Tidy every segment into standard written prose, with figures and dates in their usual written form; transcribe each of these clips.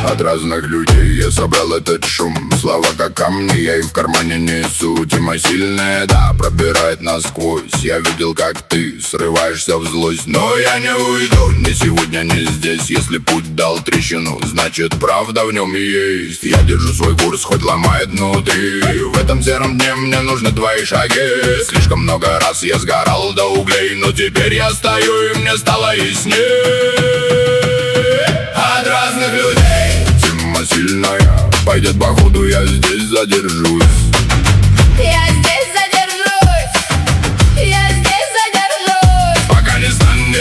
От разных людей я собрал этот шум. Слова как камни, я их в кармане несу. Тема сильная, да, пробирает насквозь. Я видел, как ты срываешься в злость. Но я не уйду, ни сегодня, ни здесь. Если путь дал трещину, значит правда в нем есть. Я держу свой курс, хоть ломает внутри. В этом сером дне мне нужны твои шаги. Слишком много раз я сгорал до углей, но теперь я стою и мне стало ясней. От разных людей тема сильная, пойдет походу, я здесь задержусь. Я здесь задержусь, я здесь задержусь, пока не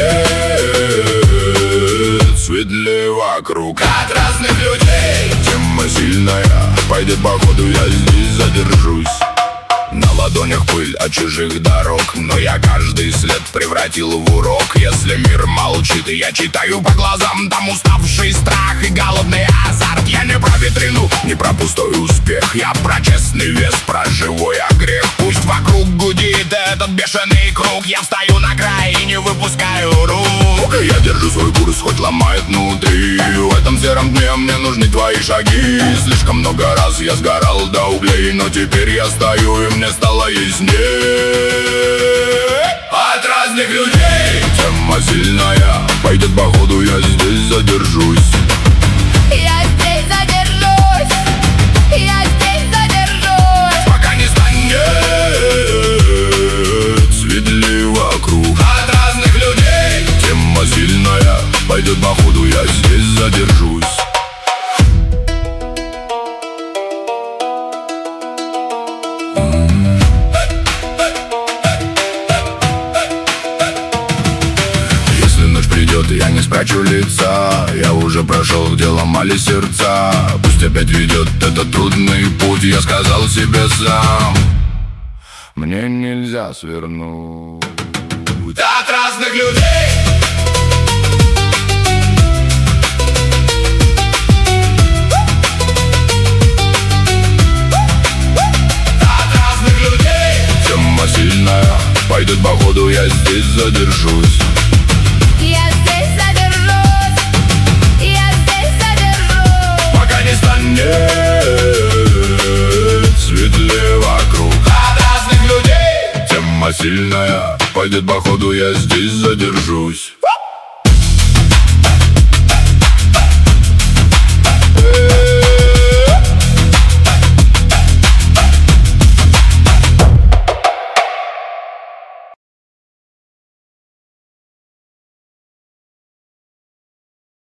станет светлее вокруг. От разных людей тема сильная, пойдет походу, я здесь задержусь. На ладонях пыль от чужих дорог, но я каждый след превратил в урок. Если мир молчит, и я читаю по глазам, там уставший страх и голодный азарт. Я не про витрину, не про пустой успех, я про честный вес, про живой грех. Пусть вокруг гудит этот бешеный круг, я встаю на край и не выпускаю рук. Я держу свой курс, хоть ломает внутри. В этом сером дне мне нужны твои шаги. Слишком много раз я сгорал до углей, но теперь я стою и мне стало яснее. От разных людей тема сильная, пойдет походу, я здесь задержусь. я здесь задержусь, я здесь задержусь, пока не станет светлее вокруг. От разных людей тема сильная, пойдет походу, я здесь задержусь. Я не спрячу лица, я уже прошел, где ломали сердца. Пусть опять ведет этот трудный путь, я сказал себе сам, мне нельзя свернуть. От разных людей от разных людей тема сильная, пойдет походу, я здесь задержусь. я здесь задержусь, я здесь задержусь, пока не станет светлее вокруг. От разных людей тема сильная, пойдет походу, я здесь задержусь.